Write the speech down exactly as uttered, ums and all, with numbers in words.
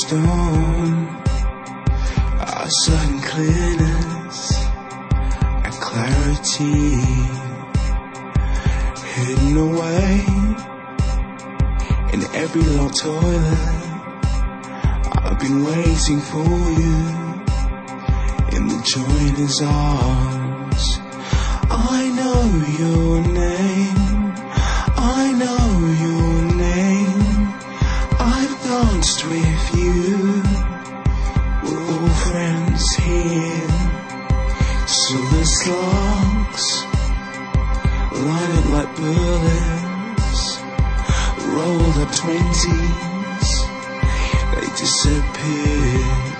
stone, a certain clearness and clarity hidden away in every locked toilet. I've been waiting for you in the joiner's arms. I know your name, I know your name. I've danced with you, we're all friends here. Silver slugs line up like bullets, rolled up twenties, they disappear.